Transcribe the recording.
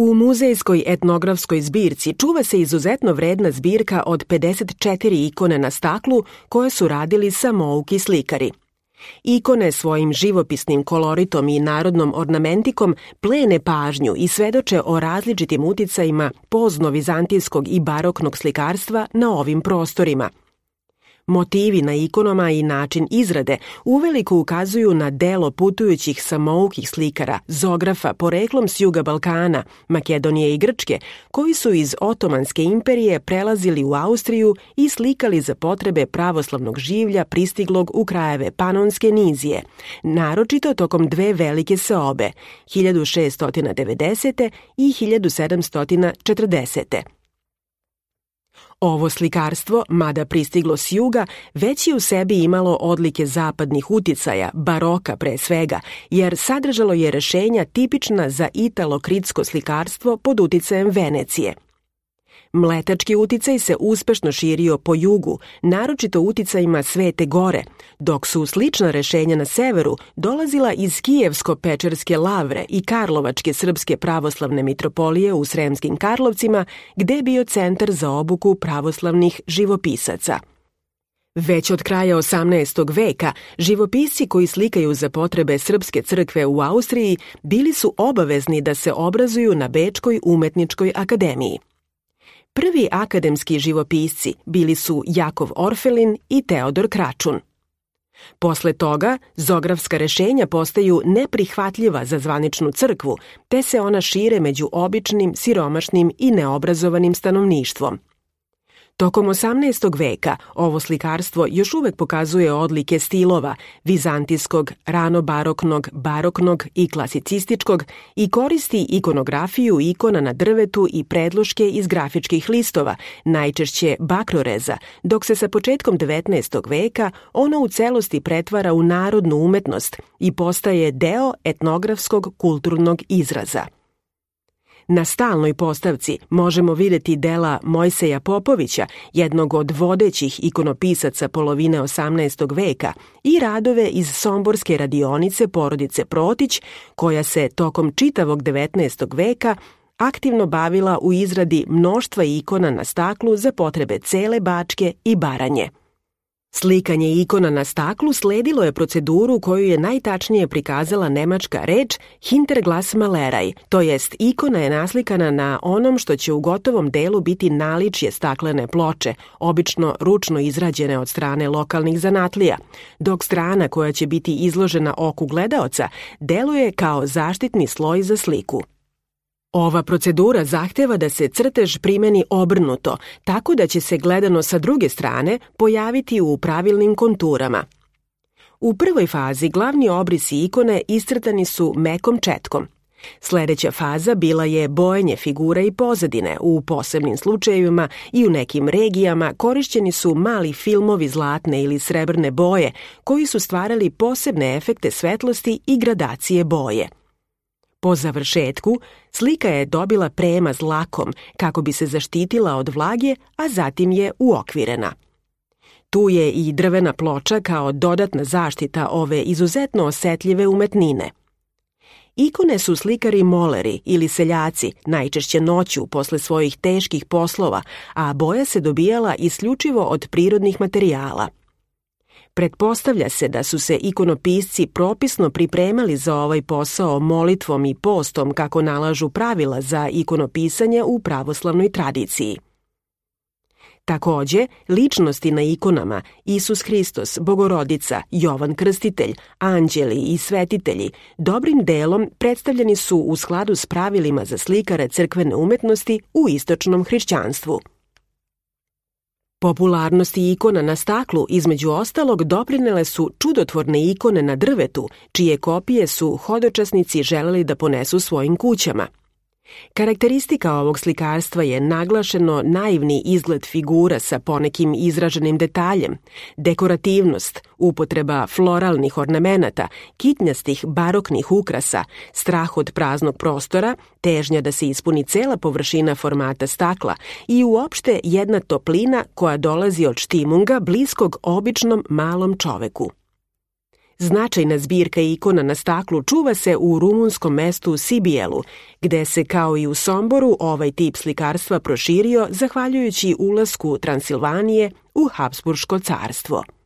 U muzejskoj etnografskoj zbirci čuva se izuzetno vredna zbirka od 54 ikone na staklu koje su radili samouki slikari. Ikone svojim živopisnim koloritom i narodnom ornamentikom plene pažnju i svedoče o različitim uticajima pozno-vizantijskog i baroknog slikarstva na ovim prostorima. Motivi na ikonama i način izrade uveliko ukazuju na delo putujućih samoukih slikara, zografa poreklom s juga Balkana, Makedonije i Grčke, koji su iz Otomanske imperije prelazili u Austriju i slikali za potrebe pravoslavnog življa pristiglog u krajeve Panonske nizije, naročito tokom dve velike seobe, 1690. i 1740. Ovo slikarstvo, mada pristiglo s juga, već je u sebi imalo odlike zapadnih uticaja, baroka pre svega, jer sadržalo je rešenja tipična za italokritsko slikarstvo pod uticajem Venecije. Mletački uticaj se uspešno širio po jugu, naročito uticajima Svete Gore, dok su slična rešenja na severu dolazila iz Kijevsko-Pečerske lavre i Karlovačke srpske pravoslavne mitropolije u Sremskim Karlovcima, gde je bio centar za obuku pravoslavnih živopisaca. Već od kraja 18. veka živopisci koji slikaju za potrebe Srpske crkve u Austriji bili su obavezni da se obrazuju na Bečkoj umetničkoj akademiji. Prvi akademski živopisci bili su Jakov Orfelin i Teodor Kračun. Posle toga, zografska rešenja postaju neprihvatljiva za zvaničnu crkvu, te se ona šire među običnim, siromašnim i neobrazovanim stanovništvom. Tokom 18. veka ovo slikarstvo još uvek pokazuje odlike stilova vizantijskog, ranobaroknog, baroknog i klasicističkog i koristi ikonografiju ikona na drvetu i predloške iz grafičkih listova, najčešće bakroreza, dok se sa početkom 19. veka ono u celosti pretvara u narodnu umetnost i postaje deo etnografskog kulturnog izraza. Na stalnoj postavci možemo videti dela Mojseja Popovića, jednog od vodećih ikonopisaca polovine 18. veka, i radove iz somborske radionice porodice Protić, koja se tokom čitavog 19. veka aktivno bavila u izradi mnoštva ikona na staklu za potrebe cele Bačke i Baranje. Slikanje ikona na staklu sledilo je proceduru koju je najtačnije prikazala nemačka reč Hinterglasmalerei, to jest ikona je naslikana na onom što će u gotovom delu biti naličje staklene ploče, obično ručno izrađene od strane lokalnih zanatlija, dok strana koja će biti izložena oku gledaoca deluje kao zaštitni sloj za sliku. Ova procedura zahteva da se crtež primeni obrnuto, tako da će se gledano sa druge strane pojaviti u pravilnim konturama. U prvoj fazi glavni obrisi ikone iscrtani su mekom četkom. Sledeća faza bila je bojenje figura i pozadine. U posebnim slučajevima i u nekim regijama korišćeni su mali filmovi zlatne ili srebrne boje koji su stvarali posebne efekte svetlosti i gradacije boje. Po završetku, slika je dobila premaz lakom kako bi se zaštitila od vlage, a zatim je uokvirena. Tu je i drvena ploča kao dodatna zaštita ove izuzetno osetljive umetnine. Ikone su slikari moleri ili seljaci, najčešće noću posle svojih teških poslova, a boja se dobijala isključivo od prirodnih materijala. Pretpostavlja se da su se ikonopisci propisno pripremali za ovaj posao molitvom i postom kako nalažu pravila za ikonopisanje u pravoslavnoj tradiciji. Takođe, ličnosti na ikonama, Isus Hristos, Bogorodica, Jovan Krstitelj, anđeli i svetitelji, dobrim delom predstavljeni su u skladu s pravilima za slikare crkvene umetnosti u istočnom hrišćanstvu. Popularnosti ikona na staklu, između ostalog, doprinele su čudotvorne ikone na drvetu, čije kopije su hodočasnici želeli da ponesu svojim kućama. Karakteristika ovog slikarstva je naglašeno naivni izgled figura sa ponekim izraženim detaljem, dekorativnost, upotreba floralnih ornamenata, kitnjastih baroknih ukrasa, strah od praznog prostora, težnja da se ispuni cela površina formata stakla i uopšte jedna toplina koja dolazi od štimunga bliskog običnom malom čoveku. Značajna zbirka ikona na staklu čuva se u rumunskom mestu Sibijelu, gde se kao i u Somboru ovaj tip slikarstva proširio zahvaljujući ulasku Transilvanije u Habsburško carstvo.